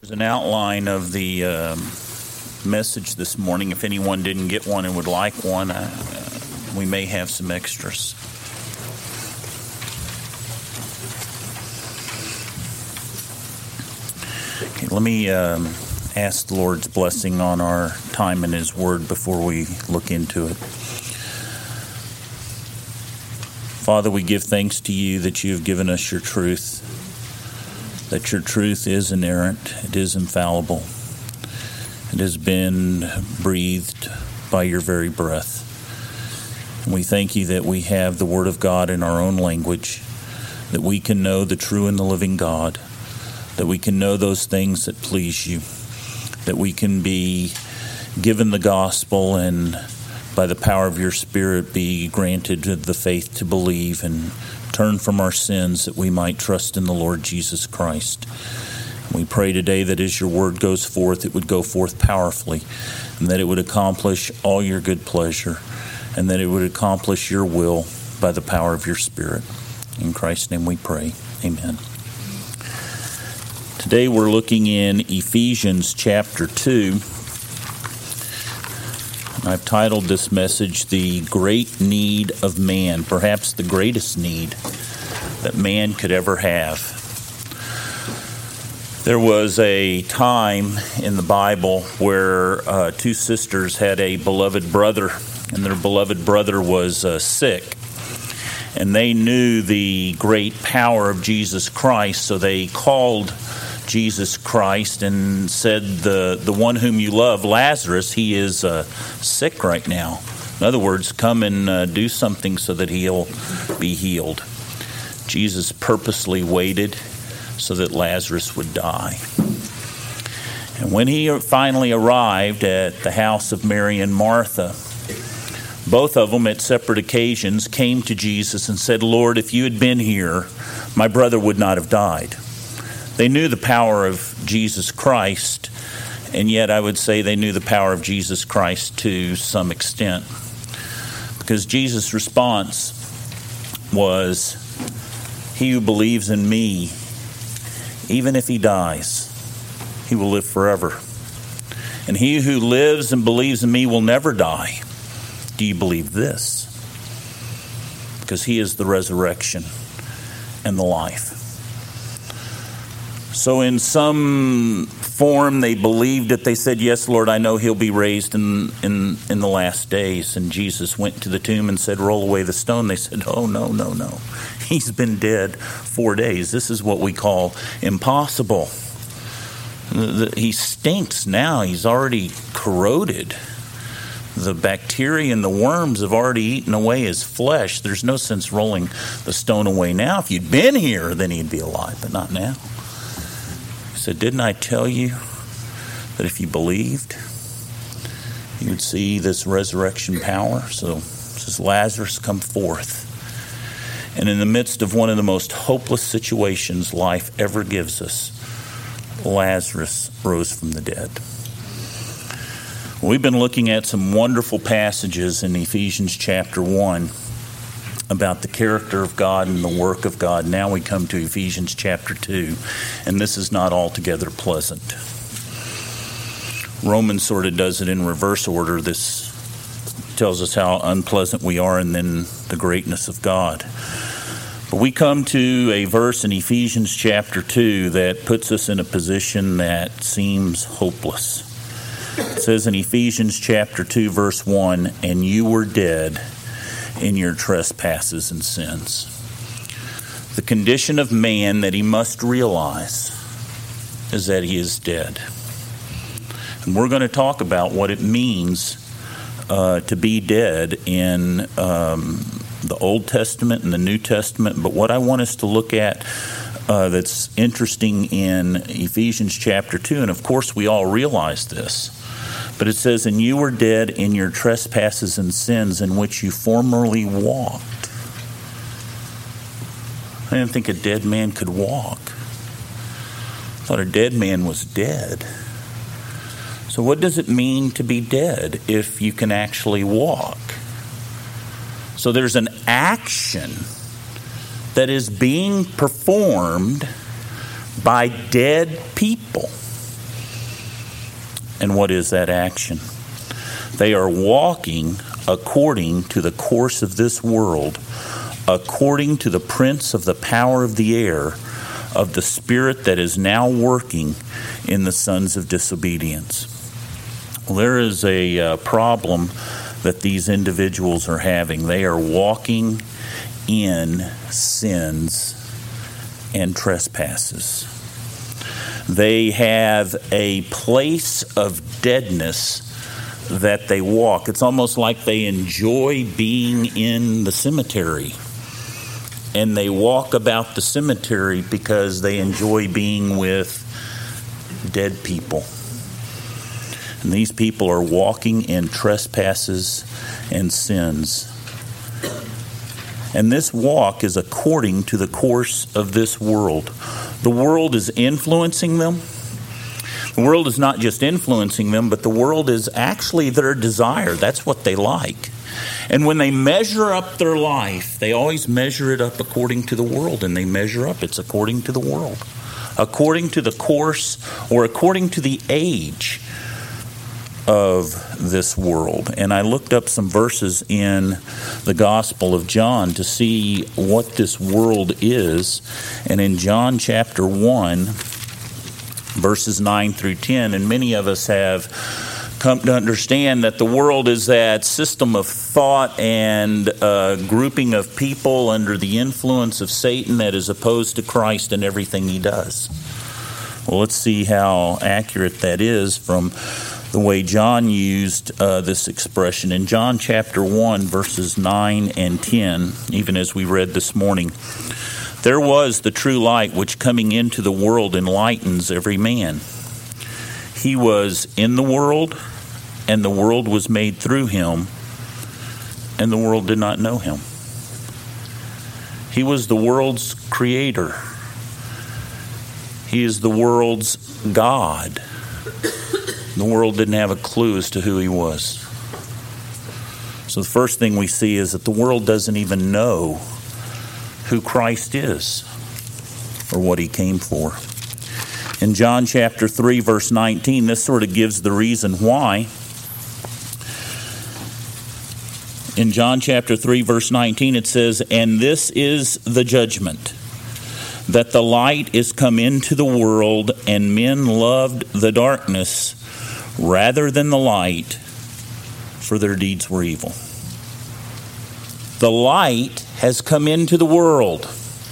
There's an outline of the message this morning. If anyone didn't get one and would like one, we may have some extras. Okay, let me ask the Lord's blessing on our time in His Word before we look into it. Father, we give thanks to You that You have given us Your truth, that Your truth is inerrant, it is infallible, it has been breathed by Your very breath. And we thank You that we have the Word of God in our own language, that we can know the true and the living God, that we can know those things that please You, that we can be given the gospel and by the power of Your Spirit be granted the faith to believe and turn from our sins that we might trust in the Lord Jesus Christ. We pray today that as Your word goes forth, it would go forth powerfully, and that it would accomplish all Your good pleasure, and that it would accomplish Your will by the power of Your Spirit. In Christ's name we pray. Amen. Today we're looking in Ephesians chapter 2. I've titled this message, The Great Need of Man, perhaps the greatest need that man could ever have. There was a time in the Bible where two sisters had a beloved brother, and their beloved brother was sick. And they knew the great power of Jesus Christ, so they called Jesus Christ and said, the one whom you love, Lazarus, he is sick right now. In other words, come and do something so that he'll be healed. Jesus purposely waited so that Lazarus would die. And when he finally arrived at the house of Mary and Martha, both of them at separate occasions came to Jesus and said, Lord, if You had been here, my brother would not have died. They knew the power of Jesus Christ, and yet I would say they knew the power of Jesus Christ to some extent. Because Jesus' response was, he who believes in Me, even if he dies, he will live forever. And he who lives and believes in Me will never die. Do you believe this? Because He is the resurrection and the life. So in some form they believed it. They said, yes, Lord, I know He'll be raised in the last days. And Jesus went to the tomb and said, roll away the stone. They said, oh, no. He's been dead 4 days. This is what we call impossible. He stinks now. He's already corroded. The bacteria and the worms have already eaten away His flesh. There's no sense rolling the stone away now. If you'd been here, then He'd be alive, but not now. He said, didn't I tell you that if you believed, you would see this resurrection power? So says, Lazarus, come forth. And in the midst of one of the most hopeless situations life ever gives us, Lazarus rose from the dead. We've been looking at some wonderful passages in Ephesians chapter 1 about the character of God and the work of God. Now we come to Ephesians chapter 2, and this is not altogether pleasant. Romans sort of does it in reverse order. This tells us how unpleasant we are and then the greatness of God. But we come to a verse in Ephesians chapter 2 that puts us in a position that seems hopeless. It says in Ephesians chapter 2, verse 1, and you were dead in your trespasses and sins. The condition of man that he must realize is that he is dead. And we're going to talk about what it means to be dead in the Old Testament and the New Testament. But what I want us to look at that's interesting in Ephesians chapter 2, and of course we all realize this, but it says, and you were dead in your trespasses and sins in which you formerly walked. I didn't think a dead man could walk. I thought a dead man was dead. So what does it mean to be dead if you can actually walk? So there's an action that is being performed by dead people. And what is that action? They are walking according to the course of this world, according to the prince of the power of the air, of the spirit that is now working in the sons of disobedience. Well, there is a problem that these individuals are having. They are walking in sins and trespasses. They have a place of deadness that they walk. It's almost like they enjoy being in the cemetery. And they walk about the cemetery because they enjoy being with dead people. And these people are walking in trespasses and sins. And this walk is according to the course of this world. The world is influencing them. The world is not just influencing them, but the world is actually their desire. That's what they like. And when they measure up their life, they always measure it up according to the world. And they measure up, it's according to the world. According to the course or according to the age of this world. And I looked up some verses in the Gospel of John to see what this world is. And in John chapter 1, verses 9 through 10, and many of us have come to understand that the world is that system of thought and grouping of people under the influence of Satan that is opposed to Christ and everything he does. Well, let's see how accurate that is from the way John used this expression. In John chapter 1, verses 9 and 10, even as we read this morning, there was the true light which coming into the world enlightens every man. He was in the world, and the world was made through him, and the world did not know him. He was the world's creator. He is the world's God. The world didn't have a clue as to who he was. So the first thing we see is that the world doesn't even know who Christ is or what he came for. In John chapter 3, verse 19, this sort of gives the reason why. In John chapter 3, verse 19, it says, "And this is the judgment, that the light is come into the world, and men loved the darkness rather than the light, for their deeds were evil." The light has come into the world.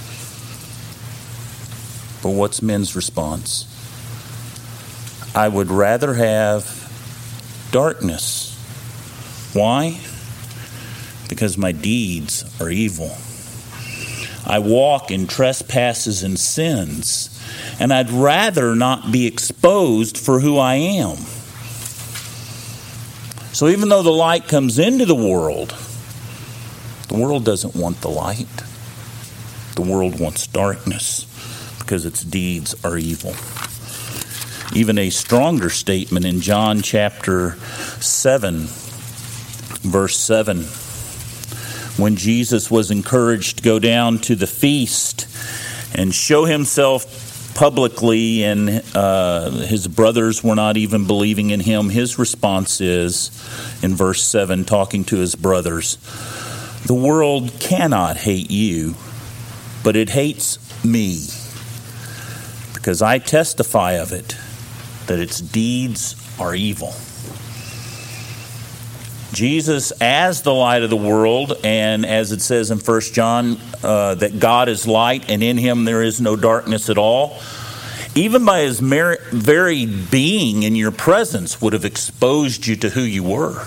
But what's men's response? I would rather have darkness. Why? Because my deeds are evil. I walk in trespasses and sins, and I'd rather not be exposed for who I am. So even though the light comes into the world doesn't want the light. The world wants darkness because its deeds are evil. Even a stronger statement in John chapter 7, verse 7, when Jesus was encouraged to go down to the feast and show himself publicly, and his brothers were not even believing in him, his response is, in verse 7, talking to his brothers, "The world cannot hate you, but it hates me, because I testify of it, that its deeds are evil." Jesus, as the light of the world, and as it says in 1 John, that God is light, and in him there is no darkness at all, even by his very being in your presence would have exposed you to who you were.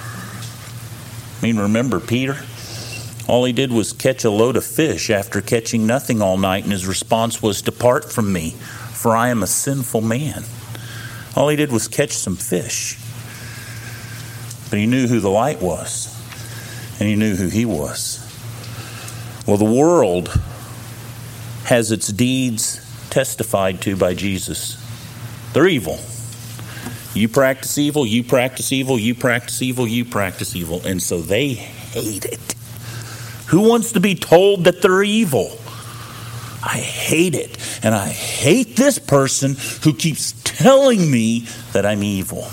I mean, remember Peter? All he did was catch a load of fish after catching nothing all night, and his response was, "Depart from me, for I am a sinful man." All he did was catch some fish. But he knew who the light was, and he knew who he was. Well, the world has its deeds testified to by Jesus. They're evil. You practice evil, you practice evil, you practice evil, you practice evil. And so they hate it. Who wants to be told that they're evil? I hate it. And I hate this person who keeps telling me that I'm evil.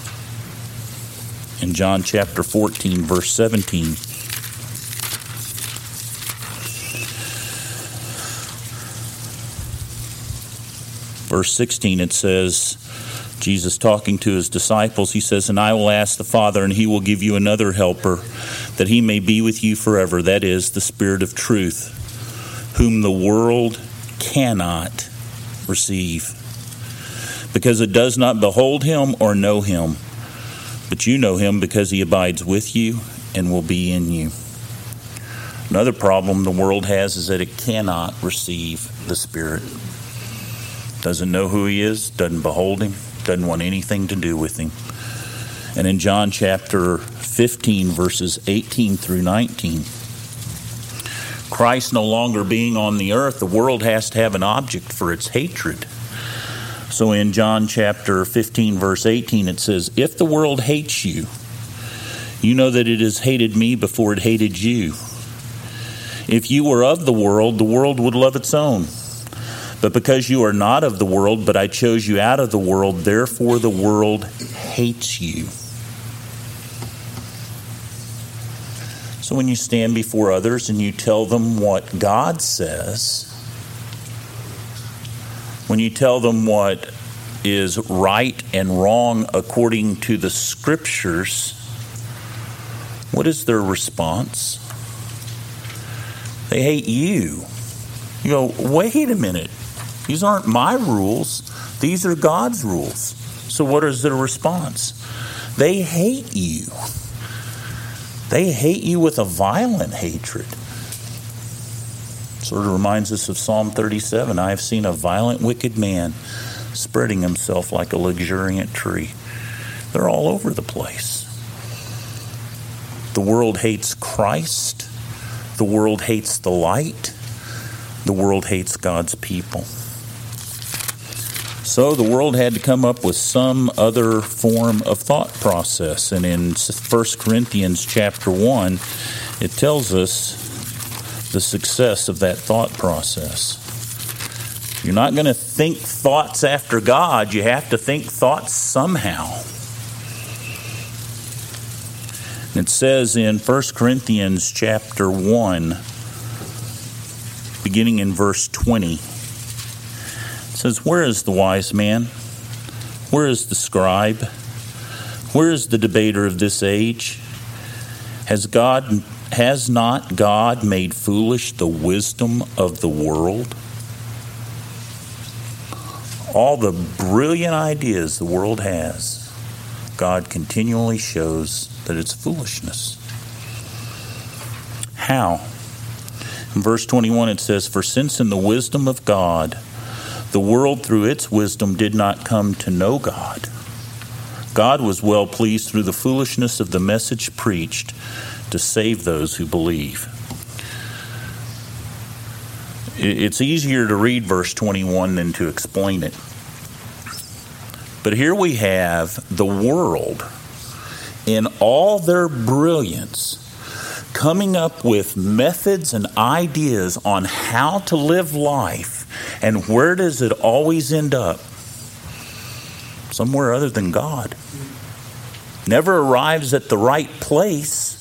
In John chapter 14, verse 17. Verse 16, it says, Jesus talking to his disciples, he says, "And I will ask the Father, and he will give you another helper, that he may be with you forever. That is the Spirit of truth, whom the world cannot receive, because it does not behold him or know him. But you know him, because he abides with you and will be in you." Another problem the world has is that it cannot receive the Spirit. Doesn't know who he is, doesn't behold him, doesn't want anything to do with him. And in John chapter 15, verses 18 through 19, Christ no longer being on the earth, the world has to have an object for its hatred. So in John chapter 15, verse 18, it says, "If the world hates you, you know that it has hated me before it hated you. If you were of the world would love its own. But because you are not of the world, but I chose you out of the world, therefore the world hates you." So when you stand before others and you tell them what God says, when you tell them what is right and wrong according to the Scriptures, what is their response? They hate you. You go, wait a minute. These aren't my rules. These are God's rules. So what is their response? They hate you. They hate you with a violent hatred. Sort of reminds us of Psalm 37. "I have seen a violent, wicked man spreading himself like a luxuriant tree." They're all over the place. The world hates Christ. The world hates the light. The world hates God's people. So the world had to come up with some other form of thought process. And in 1 Corinthians chapter 1, it tells us the success of that thought process. You're not going to think thoughts after God. You have to think thoughts somehow. It says in 1 Corinthians chapter 1, beginning in verse 20, it says, "Where is the wise man? Where is the scribe? Where is the debater of this age? Has not God made foolish the wisdom of the world?" All the brilliant ideas the world has, God continually shows that it's foolishness. How? In verse 21 it says, "For since in the wisdom of God, the world through its wisdom did not come to know God, God was well pleased through the foolishness of the message preached to save those who believe." It's easier to read verse 21 than to explain it. But here we have the world in all their brilliance coming up with methods and ideas on how to live life. And where does it always end up? Somewhere other than God. Never arrives at the right place.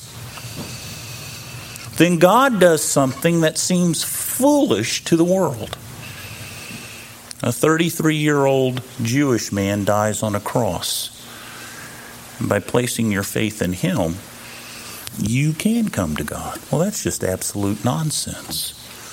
Then God does something that seems foolish to the world. A 33-year-old Jewish man dies on a cross. And by placing your faith in him, you can come to God. Well, that's just absolute nonsense.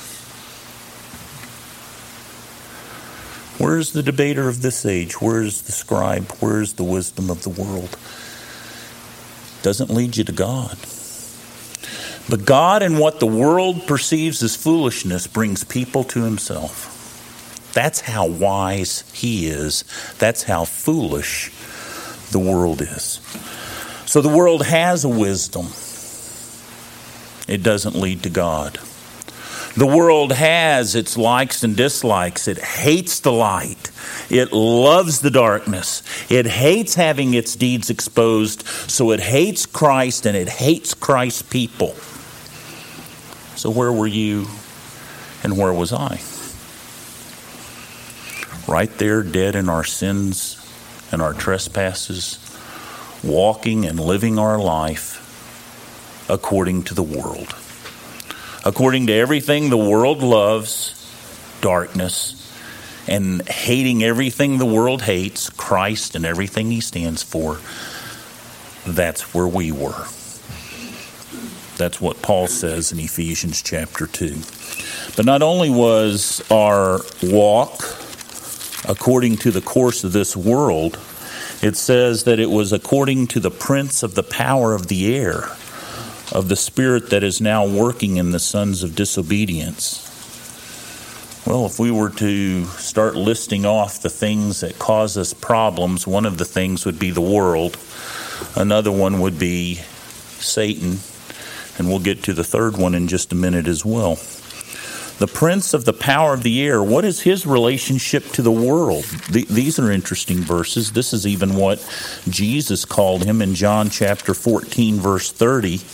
Where's the debater of this age? Where's the scribe? Where's the wisdom of the world? Doesn't lead you to God. But God, and what the world perceives as foolishness, brings people to himself. That's how wise he is. That's how foolish the world is. So the world has a wisdom. It doesn't lead to God. The world has its likes and dislikes. It hates the light. It loves the darkness. It hates having its deeds exposed. So it hates Christ and it hates Christ's people. So where were you and where was I? right there dead in our sins and our trespasses, walking and living our life according to the world. According to everything the world loves, darkness, and hating everything the world hates, Christ and everything he stands for, that's where we were. That's what Paul says in Ephesians chapter 2. But not only was our walk according to the course of this world, it says that it was according to the prince of the power of the air, of the spirit that is now working in the sons of disobedience. Well, if we were to start listing off the things that cause us problems, one of the things would be the world. Another one would be Satan. And we'll get to the third one in just a minute as well. The prince of the power of the air, what is his relationship to the world? These are interesting verses. This is even what Jesus called him in John chapter 14, verse 30. It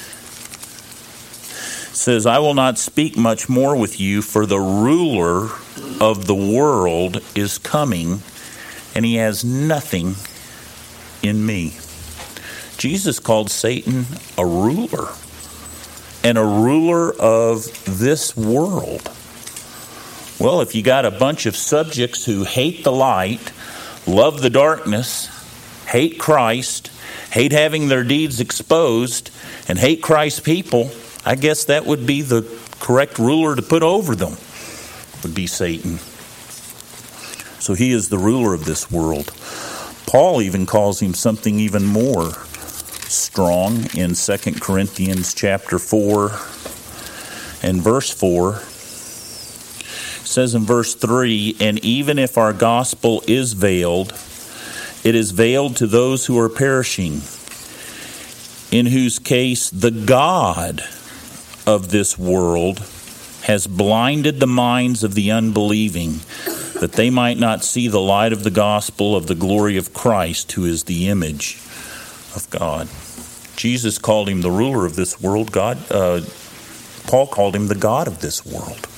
says, I will not speak much more with you, for the ruler of the world is coming, and he has nothing in me. Jesus called Satan a ruler, and a ruler of this world. Well, if you got a bunch of subjects who hate the light, love the darkness, hate Christ, hate having their deeds exposed, and hate Christ's people, I guess that would be the correct ruler to put over them, would be Satan. So he is the ruler of this world. Paul even calls him something even more strong in 2 Corinthians chapter 4 and verse 4. It says in verse 3, and even if our gospel is veiled, it is veiled to those who are perishing, in whose case the God of this world has blinded the minds of the unbelieving, that they might not see the light of the gospel of the glory of Christ, who is the image of God. Jesus called him the ruler of this world. Paul called him the God of this world.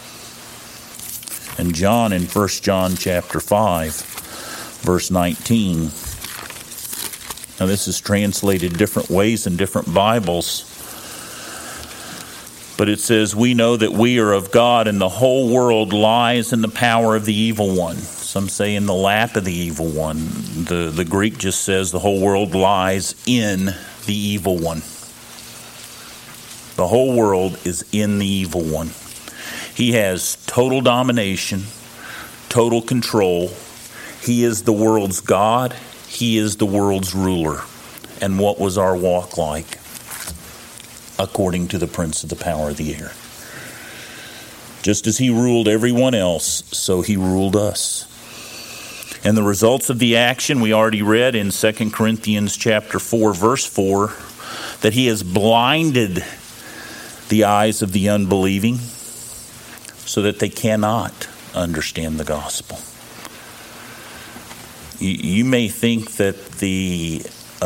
And John in 1 John chapter 5, verse 19. Now this is translated different ways in different Bibles. But it says, we know that we are of God, and the whole world lies in the power of the evil one. Some say in the lap of the evil one. The Greek just says the whole world lies in the evil one. The whole world is in the evil one. He has total domination, total control. He is the world's God. He is the world's ruler. And what was our walk like? According to the prince of the power of the air. Just as he ruled everyone else, so he ruled us. And the results of the action we already read in 2 Corinthians chapter 4, verse 4, that he has blinded the eyes of the unbelieving so that they cannot understand the gospel. You may think that the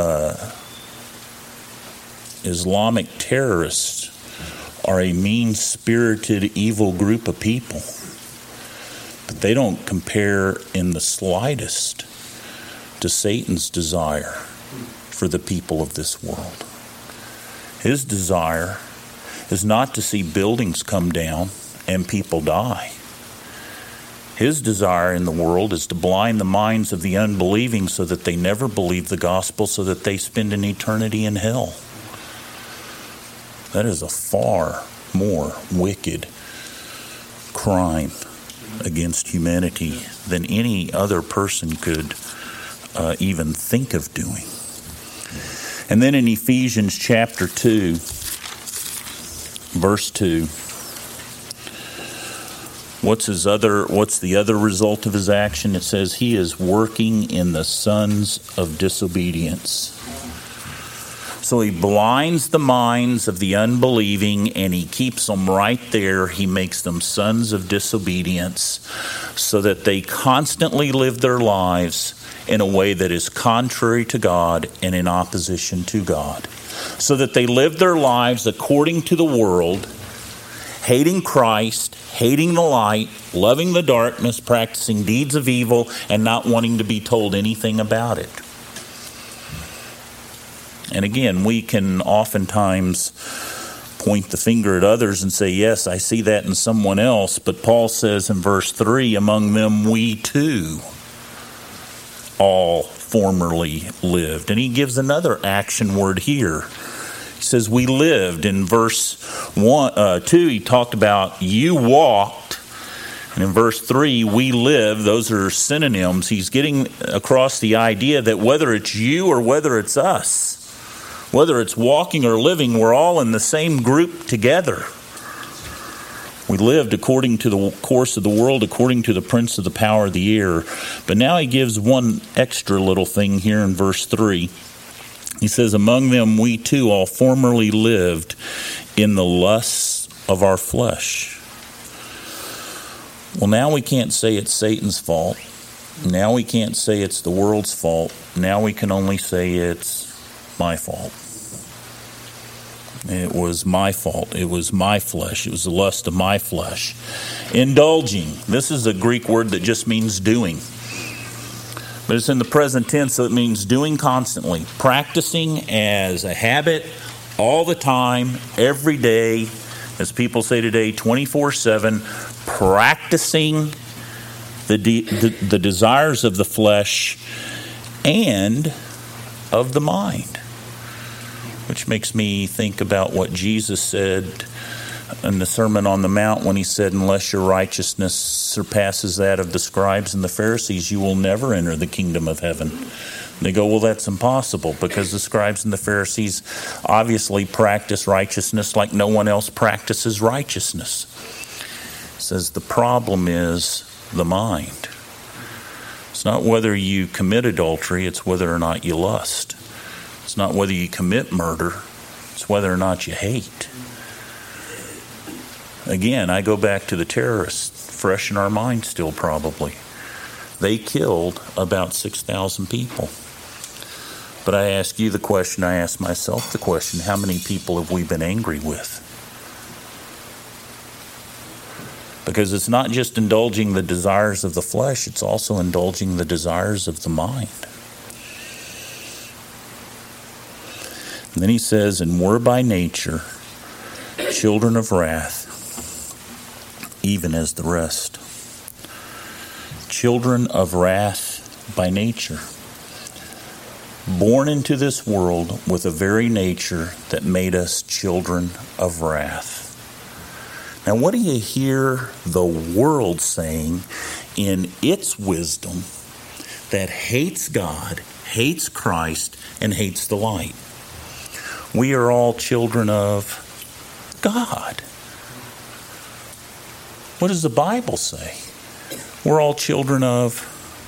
Islamic terrorists are a mean-spirited, evil group of people. But they don't compare in the slightest to Satan's desire for the people of this world. His desire is not to see buildings come down and people die. His desire in the world is to blind the minds of the unbelieving so that they never believe the gospel, so that they spend an eternity in hell. That is a far more wicked crime against humanity than any other person could even think of doing. And then in Ephesians chapter 2, verse 2, what's the other result of his action? It says he is working in the sons of disobedience. So he blinds the minds of the unbelieving, and he keeps them right there. He makes them sons of disobedience so that they constantly live their lives in a way that is contrary to God and in opposition to God. So that they live their lives according to the world hating Christ, hating the light, loving the darkness, practicing deeds of evil, and not wanting to be told anything about it. And again, we can oftentimes point the finger at others and say, yes, I see that in someone else. But Paul says in verse 3, among them we too all formerly lived. And he gives another action word here. He says we lived. In verse 2, he talked about you walked. And in verse 3, we live. Those are synonyms. He's getting across the idea that whether it's you or whether it's us, whether it's walking or living, we're all in the same group together. We lived according to the course of the world, according to the prince of the power of the air. But now he gives one extra little thing here in verse 3. He says, among them we too all formerly lived in the lusts of our flesh. Well, now we can't say it's Satan's fault. Now we can't say it's the world's fault. Now we can only say it's my fault. It was my fault. It was my flesh. It was the lust of my flesh. Indulging. This is a Greek word that just means doing. But it's in the present tense, so it means doing constantly. Practicing as a habit all the time, every day, as people say today, 24/7. Practicing the desires of the flesh and of the mind. Which makes me think about what Jesus said in the Sermon on the Mount when he said, unless your righteousness surpasses that of the scribes and the Pharisees, you will never enter the kingdom of heaven. And they go, well, that's impossible because the scribes and the Pharisees obviously practice righteousness like no one else practices righteousness. It says the problem is the mind. It's not whether you commit adultery, it's whether or not you lust. It's not whether you commit murder, it's whether or not you hate. Again, I go back to the terrorists, fresh in our mind still probably. They killed about 6,000 people. But I ask you the question, I ask myself the question, how many people have we been angry with? Because it's not just indulging the desires of the flesh, it's also indulging the desires of the mind. And then he says, and we're by nature children of wrath, even as the rest. Children of wrath by nature. Born into this world with a very nature that made us children of wrath. Now, what do you hear the world saying in its wisdom that hates God, hates Christ, and hates the light? We are all children of God. What does the Bible say? We're all children of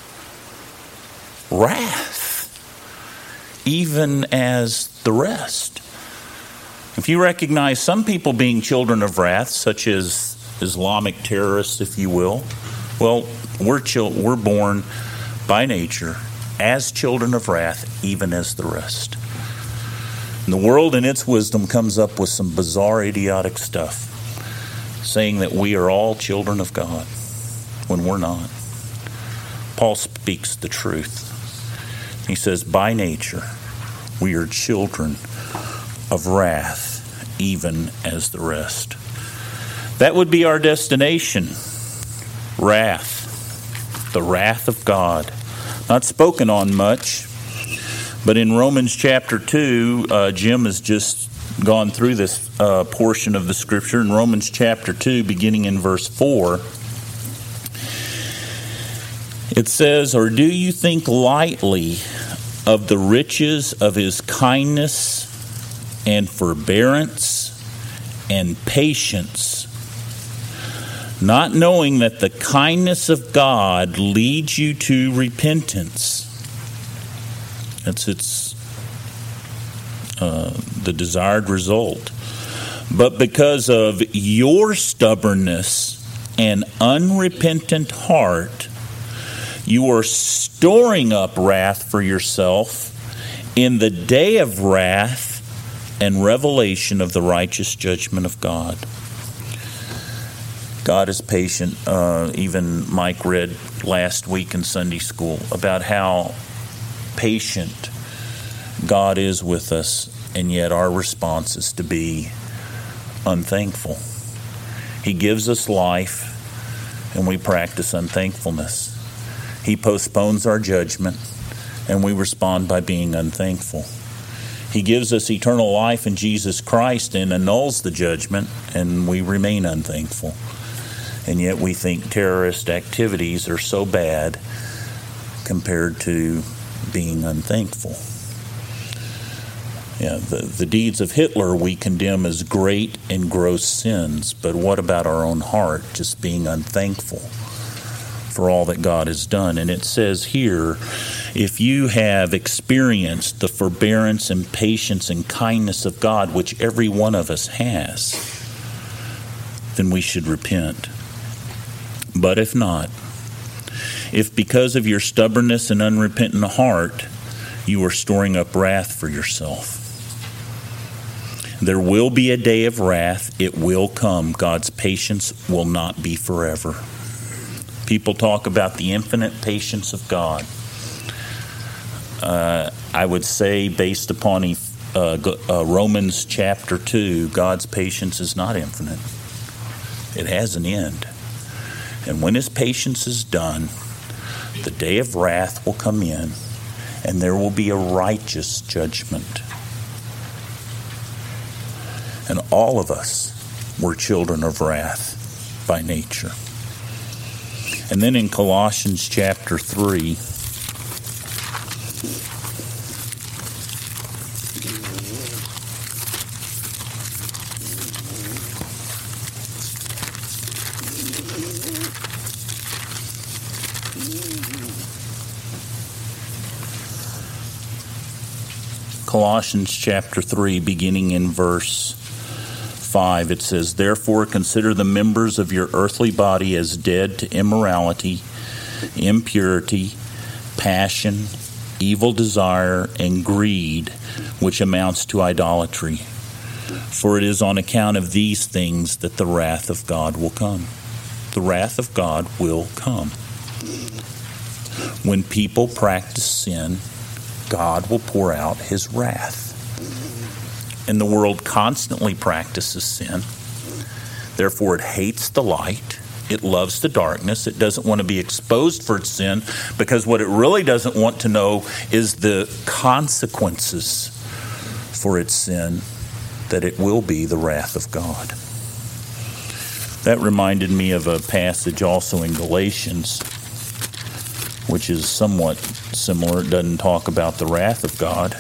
wrath, even as the rest. If you recognize some people being children of wrath, such as Islamic terrorists, if you will, well, we're born by nature as children of wrath, even as the rest. And the world in its wisdom comes up with some bizarre, idiotic stuff, saying that we are all children of God, when we're not. Paul speaks the truth. He says, by nature, we are children of wrath, even as the rest. That would be our destination. Wrath. The wrath of God. Not spoken on much, but in Romans chapter 2, Jim has just gone through this portion of the scripture. In Romans chapter 2, beginning in verse 4, it says, or do you think lightly of the riches of his kindness and forbearance and patience, not knowing that the kindness of God leads you to repentance? That's the desired result. But because of your stubbornness and unrepentant heart, you are storing up wrath for yourself in the day of wrath and revelation of the righteous judgment of God. God is patient. Even Mike read last week in Sunday school about how patient God is with us, and yet our response is to be unthankful. He gives us life, and we practice unthankfulness. He postpones our judgment, and we respond by being unthankful. He gives us eternal life in Jesus Christ and annuls the judgment, and we remain unthankful. And yet we think terrorist activities are so bad compared to being unthankful. Yeah, the deeds of Hitler we condemn as great and gross sins, but what about our own heart, just being unthankful for all that God has done? And it says here, if you have experienced the forbearance and patience and kindness of God, which every one of us has, then we should repent. But if not, if because of your stubbornness and unrepentant heart, you are storing up wrath for yourself, there will be a day of wrath. It will come. God's patience will not be forever. People talk about the infinite patience of God. I would say, based upon Romans chapter 2, God's patience is not infinite. It has an end. And when His patience is done, the day of wrath will come in, and there will be a righteous judgment. And all of us were children of wrath by nature. And then in Colossians chapter 3, beginning in verse 5, it says, "Therefore consider the members of your earthly body as dead to immorality, impurity, passion, evil desire, and greed, which amounts to idolatry. For it is on account of these things that the wrath of God will come." The wrath of God will come. When people practice sin, God will pour out His wrath. And the world constantly practices sin. Therefore, it hates the light. It loves the darkness. It doesn't want to be exposed for its sin, because what it really doesn't want to know is the consequences for its sin, that it will be the wrath of God. That reminded me of a passage also in Galatians, which is somewhat similar. It doesn't talk about the wrath of God,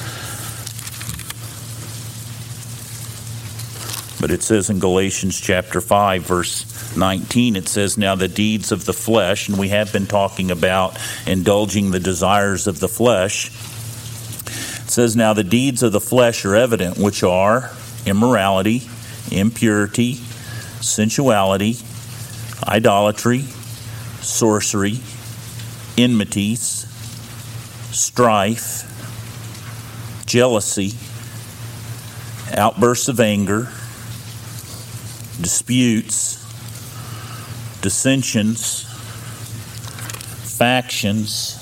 but it says in Galatians chapter 5, verse 19, it says, "Now the deeds of the flesh," and we have been talking about indulging the desires of the flesh. It says, "Now the deeds of the flesh are evident, which are immorality, impurity, sensuality, idolatry, sorcery, enmities, strife, jealousy, outbursts of anger, disputes, dissensions, factions,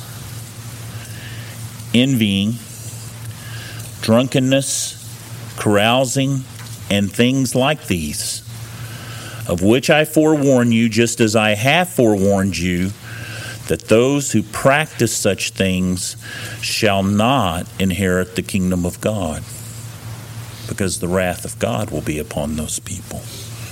envying, drunkenness, carousing, and things like these, of which I forewarn you, just as I have forewarned you, that those who practice such things shall not inherit the kingdom of God, because the wrath of God will be upon those people."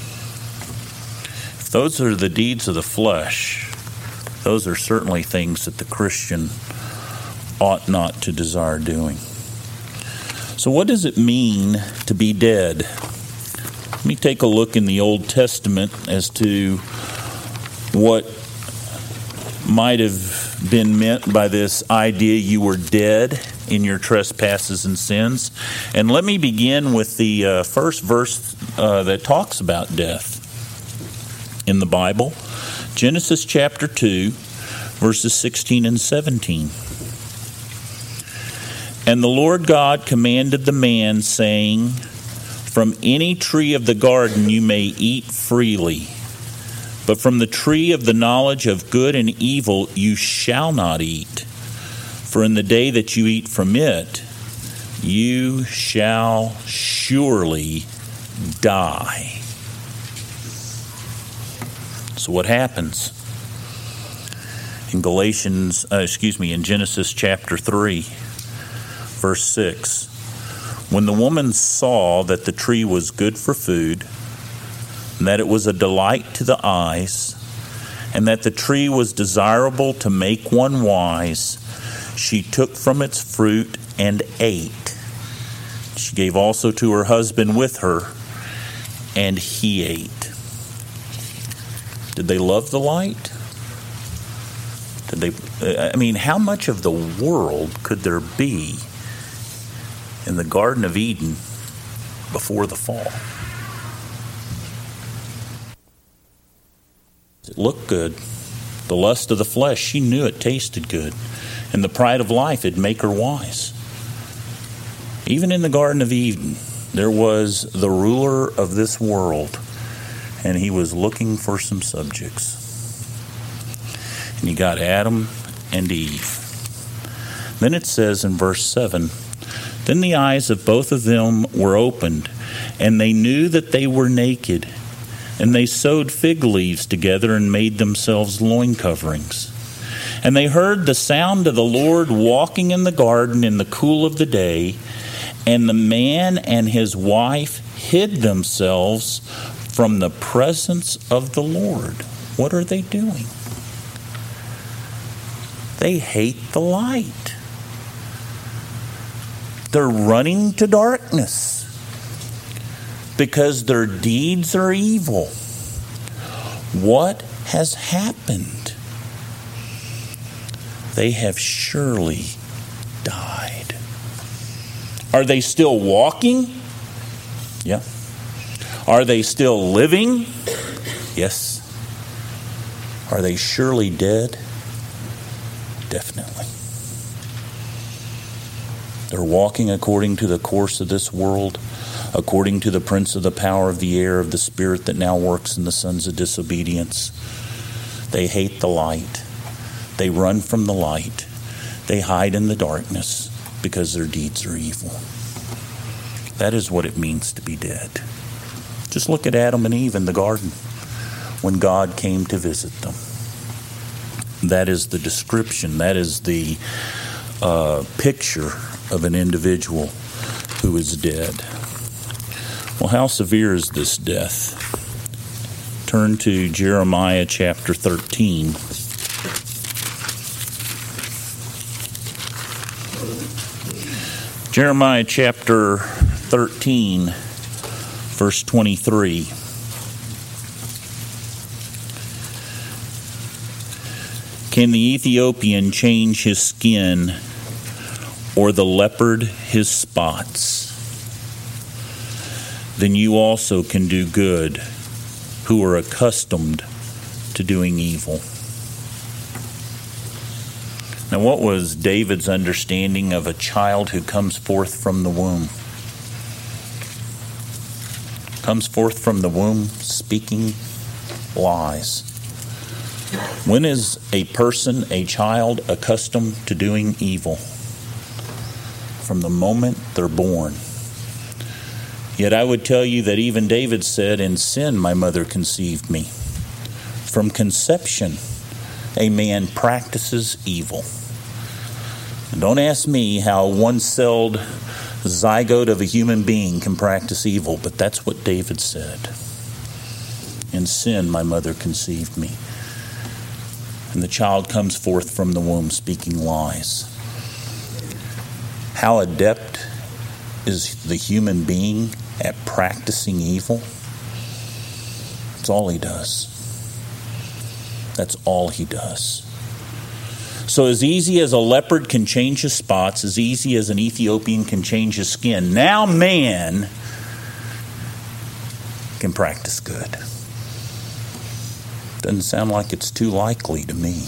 If those are the deeds of the flesh, those are certainly things that the Christian ought not to desire doing. So what does it mean to be dead? Let me take a look in the Old Testament as to what might have been meant by this idea you were dead in your trespasses and sins. And let me begin with the first verse that talks about death in the Bible. Genesis chapter 2, verses 16 and 17. "And the Lord God commanded the man, saying, From any tree of the garden you may eat freely, But from the tree of the knowledge of good and evil you shall not eat. For in the day that you eat from it, you shall surely die. So what happens? In in Genesis chapter 3, verse 6, when the woman saw that the tree was good for food, and that it was a delight to the eyes, and that the tree was desirable to make one wise, she took from its fruit and ate. She gave also to her husband with her, and he ate. Did they love the light? How much of the world could there be in the Garden of Eden before the fall? It looked good. The lust of the flesh, she knew it tasted good. And the pride of life, it'd make her wise. Even in the Garden of Eden, there was the ruler of this world, and he was looking for some subjects. And you got Adam and Eve. Then it says in verse 7, then the eyes of both of them were opened, and they knew that they were naked. And they sewed fig leaves together and made themselves loin coverings. And they heard the sound of the Lord walking in the garden in the cool of the day. And the man and his wife hid themselves from the presence of the Lord. What are they doing? They hate the light. They're running to darkness because their deeds are evil. What has happened? They have surely died. Are they still walking? Yeah. Are they still living? Yes. Are they surely dead? Definitely. They're walking according to the course of this world, according to the prince of the power of the air, of the spirit that now works in the sons of disobedience. They hate the light. They run from the light. They hide in the darkness because their deeds are evil. That is what it means to be dead. Just look at Adam and Eve in the garden when God came to visit them. That is the description. That is the picture of an individual who is dead. Well, how severe is this death? Turn to Jeremiah chapter 13. Jeremiah chapter 13, verse 23. Can the Ethiopian change his skin, or the leopard his spots? Then you also can do good, who are accustomed to doing evil. Now, what was David's understanding of a child who comes forth from the womb? Comes forth from the womb speaking lies. When is a person, a child, accustomed to doing evil? From the moment they're born. Yet I would tell you that even David said, in sin my mother conceived me. From conception, a man practices evil. And don't ask me how a one-celled zygote of a human being can practice evil, but that's what David said. In sin my mother conceived me. And the child comes forth from the womb speaking lies. How adept is the human being at practicing evil? That's all he does. That's all he does. So as easy as a leopard can change his spots, as easy as an Ethiopian can change his skin, now man can practice good. Doesn't sound like it's too likely to me.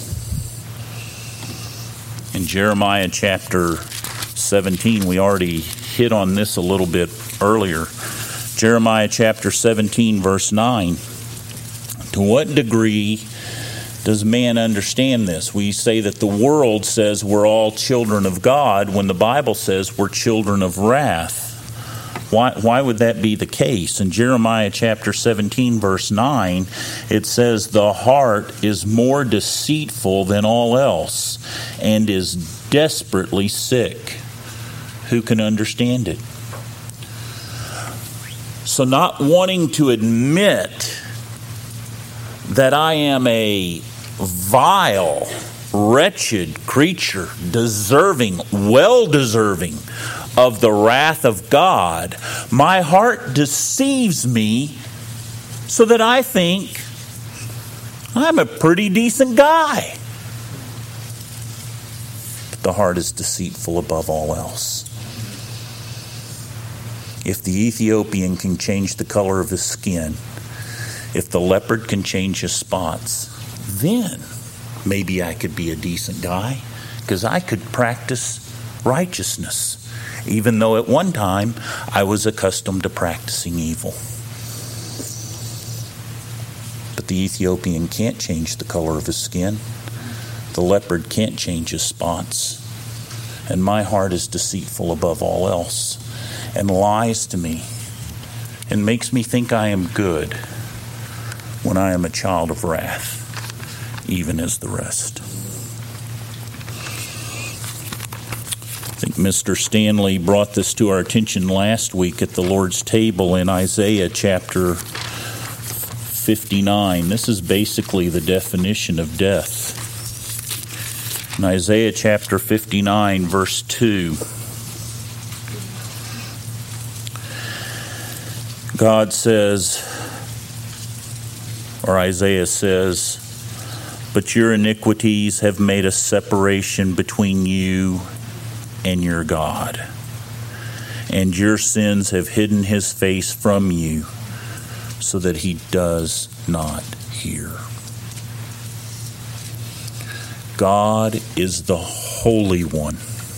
In Jeremiah chapter 17, we already hit on this a little bit earlier. Jeremiah chapter 17, verse 9. To what degree does man understand this? We say that the world says we're all children of God when the Bible says we're children of wrath. Why would that be the case? In Jeremiah chapter 17, verse 9, it says, "The heart is more deceitful than all else and is desperately sick. Who can understand it?" So not wanting to admit that I am a vile, wretched creature, well-deserving of the wrath of God, my heart deceives me so that I think I'm a pretty decent guy. But the heart is deceitful above all else. If the Ethiopian can change the color of his skin, if the leopard can change his spots, then maybe I could be a decent guy, because I could practice righteousness, even though at one time I was accustomed to practicing evil. But the Ethiopian can't change the color of his skin. The leopard can't change his spots. And my heart is deceitful above all else and lies to me and makes me think I am good when I am a child of wrath, even as the rest. I think Mr. Stanley brought this to our attention last week at the Lord's table in Isaiah chapter 59. This is basically the definition of death. In Isaiah chapter 59, verse 2, God says, or Isaiah says, "But your iniquities have made a separation between you and your God, and your sins have hidden his face from you so that he does not hear." God is the Holy One.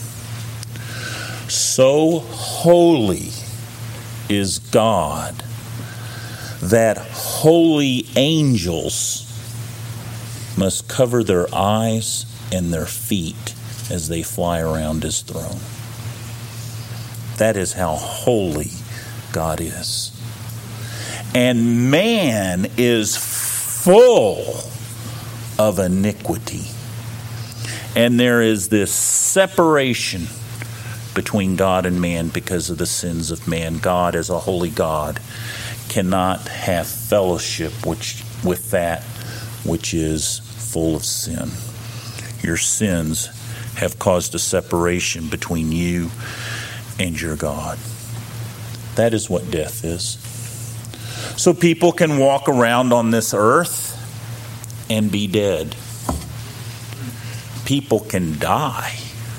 So holy is God that holy angels must cover their eyes and their feet as they fly around his throne. That is how holy God is. And man is full of iniquity. And there is this separation between God and man because of the sins of man. God, as a holy God, cannot have fellowship with that which is full of sin. Your sins have caused a separation between you and your God. That is what death is. So people can walk around on this earth and be dead. People can die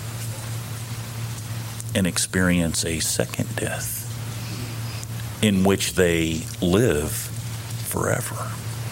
and experience a second death in which they live forever.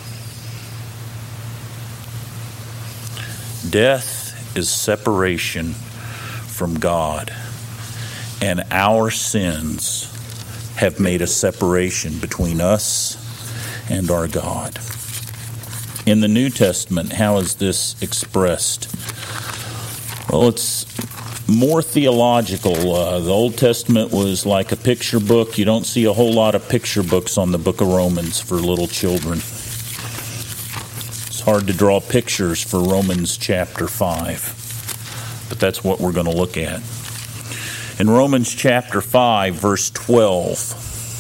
Death is separation from God, and our sins have made a separation between us and our God. In the New Testament, how is this expressed? Well, it's more theological. The Old Testament was like a picture book. You don't see a whole lot of picture books on the book of Romans for little children. It's hard to draw pictures for Romans chapter 5. But that's what we're going to look at. In Romans chapter 5, verse 12,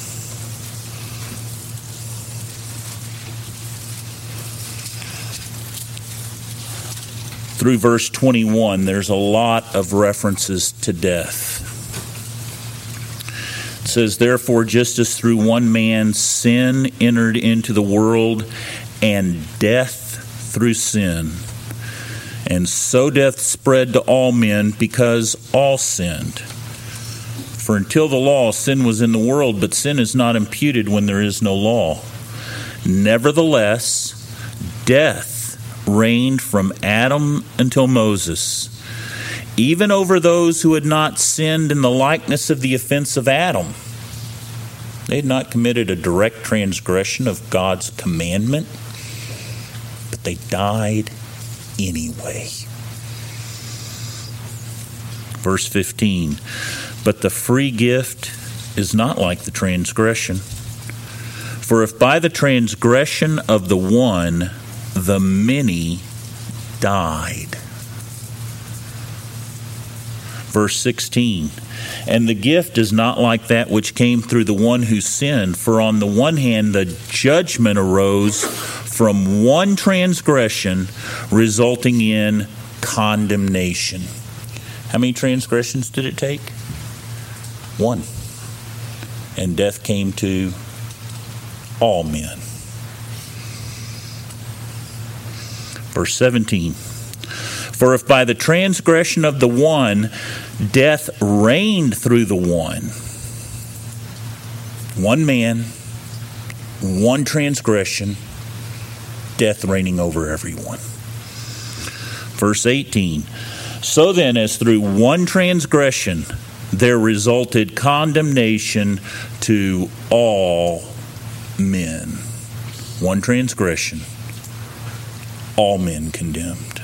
through verse 21, there's a lot of references to death. It says, "Therefore, just as through one man sin entered into the world, and death through sin, and so death spread to all men because all sinned. For until the law, sin was in the world, but sin is not imputed when there is no law. Nevertheless, death reigned from Adam until Moses, even over those who had not sinned in the likeness of the offense of Adam." They had not committed a direct transgression of God's commandment. They died anyway. Verse 15, but the free gift is not like the transgression. For if by the transgression of the one, the many died. Verse 16, and the gift is not like that which came through the one who sinned. For on the one hand, the judgment arose from one transgression, resulting in condemnation. How many transgressions did it take? One. And death came to all men. Verse 17, for if by the transgression of the one, death reigned through the one man, one transgression, death reigning over everyone. Verse 18, so then as through one transgression there resulted condemnation to all men. One transgression, all men condemned.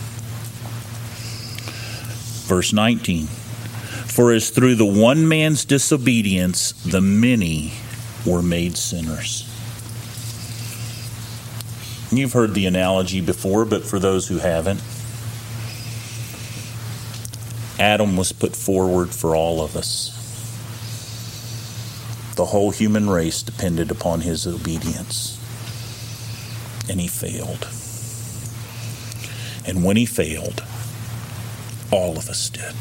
Verse 19, for as through the one man's disobedience the many were made sinners. You've heard the analogy before, but for those who haven't, Adam was put forward for all of us. The whole human race depended upon his obedience. And he failed. And when he failed, all of us did.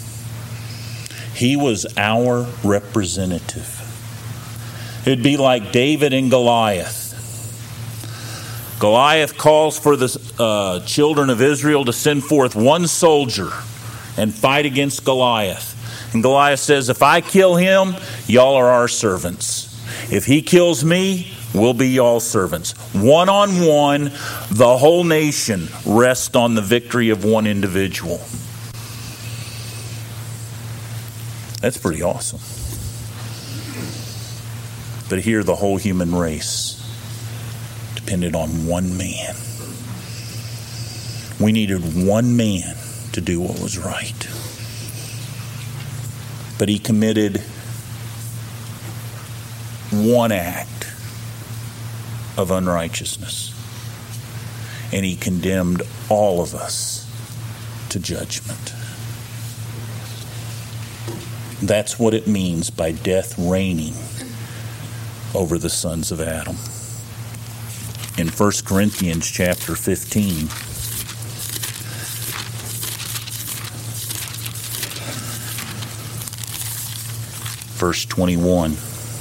He was our representative. It'd be like David and Goliath. Goliath calls for the children of Israel to send forth one soldier and fight against Goliath. And Goliath says, if I kill him, y'all are our servants. If he kills me, we'll be y'all's servants. 1-on-1, the whole nation rests on the victory of one individual. That's pretty awesome. But here the whole human race depended on one man. We needed one man to do what was right. But he committed one act of unrighteousness. And he condemned all of us to judgment. That's what it means by death reigning over the sons of Adam. In 1 Corinthians chapter 15, verse 21.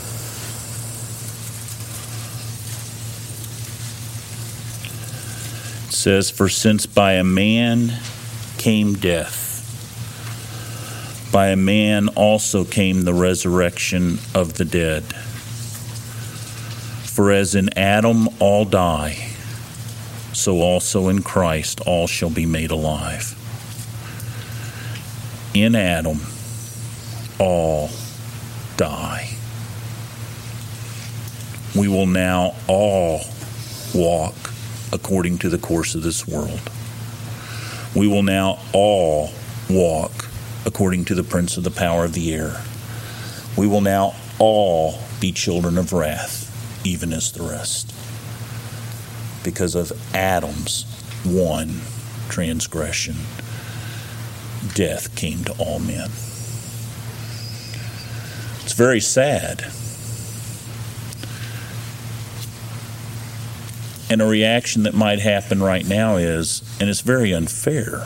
It says, for since by a man came death, by a man also came the resurrection of the dead. For as in Adam all die, so also in Christ all shall be made alive. In Adam all die. We will now all walk according to the course of this world. We will now all walk according to the prince of the power of the air. We will now all be children of wrath, even as the rest, because of Adam's one transgression. Death came to all men. It's very sad. And a reaction that might happen right now is, and it's very unfair,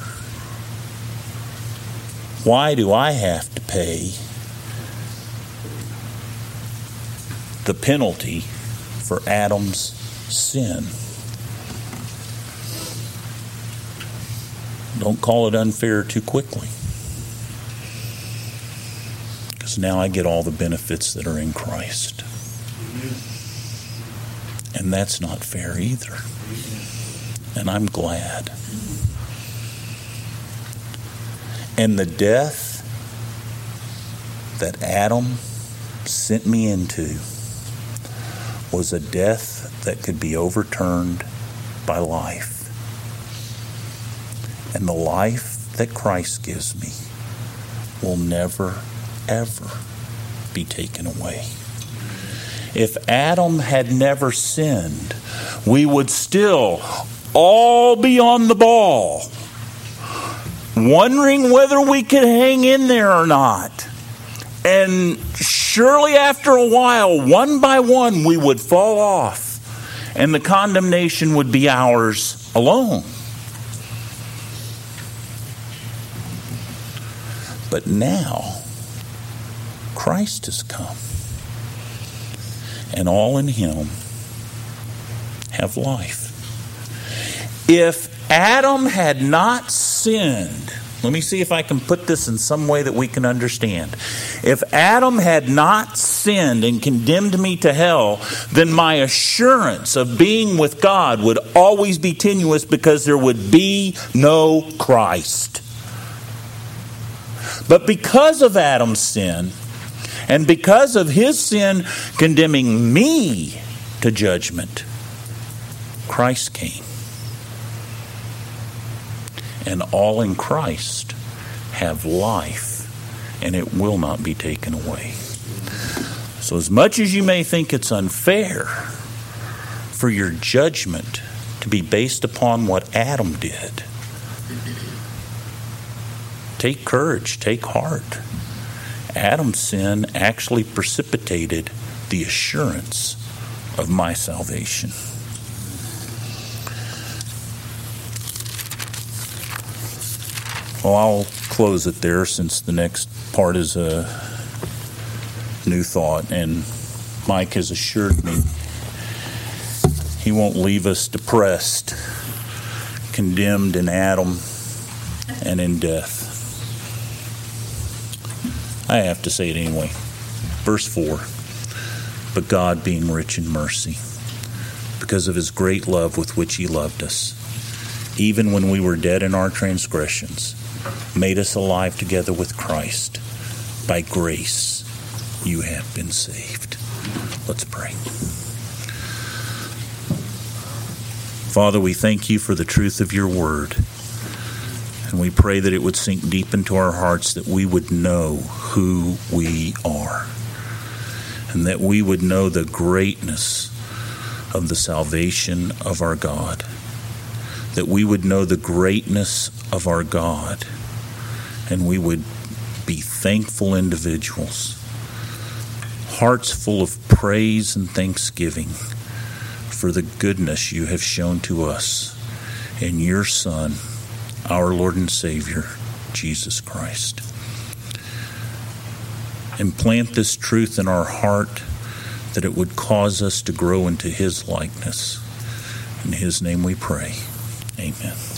why do I have to pay the penalty for Adam's sin? Don't call it unfair too quickly, because now I get all the benefits that are in Christ. And that's not fair either. And I'm glad. And the death that Adam sent me into was a death that could be overturned by life. And the life that Christ gives me will never, ever be taken away. If Adam had never sinned, we would still all be on the ball, wondering whether we could hang in there or not. And surely after a while, one by one, we would fall off, and the condemnation would be ours alone. But now, Christ has come, and all in him have life. If Adam had not sinned, let me see if I can put this in some way that we can understand. If Adam had not sinned and condemned me to hell, then my assurance of being with God would always be tenuous, because there would be no Christ. But because of Adam's sin, and because of his sin condemning me to judgment, Christ came. And all in Christ have life, and it will not be taken away. So as much as you may think it's unfair for your judgment to be based upon what Adam did, take courage, take heart. Adam's sin actually precipitated the assurance of my salvation. Well, I'll close it there, since the next part is a new thought, and Mike has assured me he won't leave us depressed, condemned in Adam and in death. I have to say it anyway. Verse 4, but God, being rich in mercy, because of his great love with which he loved us, even when we were dead in our transgressions, made us alive together with Christ. By grace you have been saved. Let's pray. Father, we thank you for the truth of your word. And we pray that it would sink deep into our hearts, that we would know who we are, and that we would know the greatness of the salvation of our God, that we would know the greatness of our God, and we would be thankful individuals, hearts full of praise and thanksgiving for the goodness you have shown to us in your Son, our Lord and Savior, Jesus Christ. Implant this truth in our heart, that it would cause us to grow into his likeness. In his name we pray. Amen.